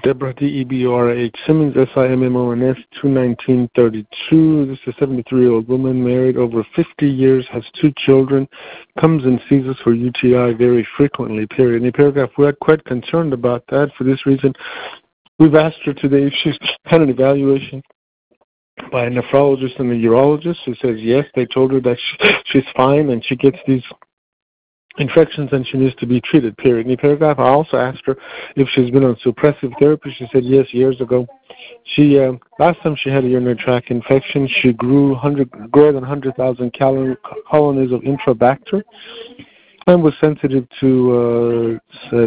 Deborah, D-E-B-O-R-H, Simmons, S-I-M-M-O-N-S, 21932. This is a 73-year-old woman, married over 50 years, has 2 children, comes and sees us for UTI very frequently, period. In the paragraph, we are quite concerned about that. For this reason, we've asked her today if she's had an evaluation by a nephrologist and a urologist. She says yes. They told her that she's fine and she gets these infections and she needs to be treated, period. In the paragraph, I also asked her if she's been on suppressive therapy. She said yes, years ago. She last time she had a urinary tract infection, she grew greater than 100,000 colonies of Intrabacter and was sensitive to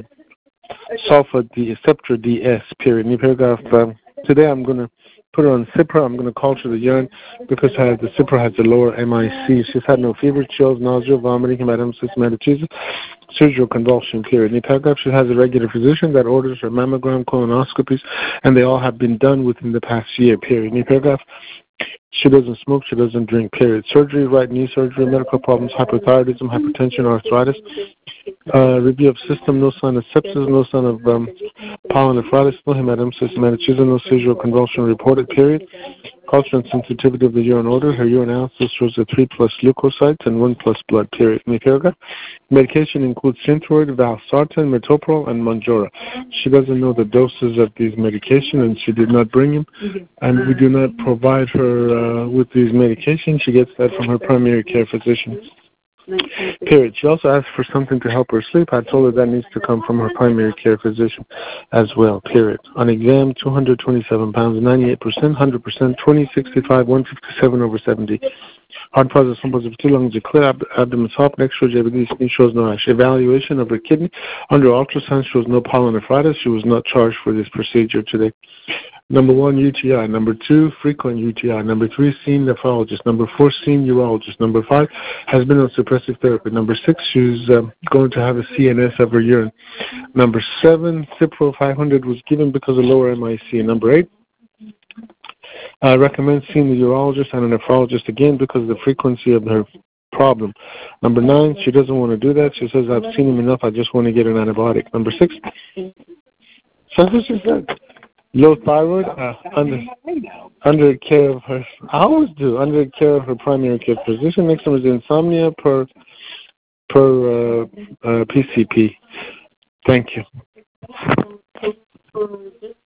sulfa receptor DS, period. In the paragraph, today I'm going to put her on Cipra. I'm going to culture the urine because the Cipra has a lower MIC. She's had no fever, chills, nausea, vomiting, hematemesis, hematochezia, surgical convulsion, period. In the paragraph, she has a regular physician that orders her mammogram, colonoscopies, and they all have been done within the past year, period. In the paragraph, she doesn't smoke, she doesn't drink, period. Surgery, right knee surgery, medical problems, hypothyroidism, hypertension, arthritis. Review of system, no sign of sepsis, no sign of pyelonephritis, no hematemesis, hematochezia, no seizure convulsion reported, period. Culture and sensitivity of the urine odor. Her urine analysis shows a 3+ leukocytes and 1+ blood, period. In the paragraph, medication includes Synthroid, Valsartan, Metoprolol, and Mounjaro. She doesn't know the doses of these medications and she did not bring them. And we do not provide her with these medications. She gets that from her primary care physician. Period. She also asked for something to help her sleep. I told her that needs to come from her primary care physician as well, period. On exam, 227 pounds, 98%, 100%, 20, 65, 157 over 70. Heart positive, some positive, 2 lungs are clear, abdomen soft, next shows JBD, shows no rash. Evaluation of her kidney under ultrasound shows no pyelonephritis. She was not charged for this procedure today. Number 1, UTI. Number 2, frequent UTI. Number 3, seeing nephrologist. Number 4, seeing urologist. Number 5, has been on suppressive therapy. Number 6, she's going to have a CNS of her urine. Number 7, Cipro 500 was given because of lower MIC. Number 8, I recommend seeing the urologist and a nephrologist again because of the frequency of her problem. Number 9, she doesn't want to do that. She says, I've seen him enough. I just want to get an antibiotic. Number 6, so what she said. Low thyroid, under care of her, I always do, under care of her primary care physician. Next one is insomnia per PCP. Thank you.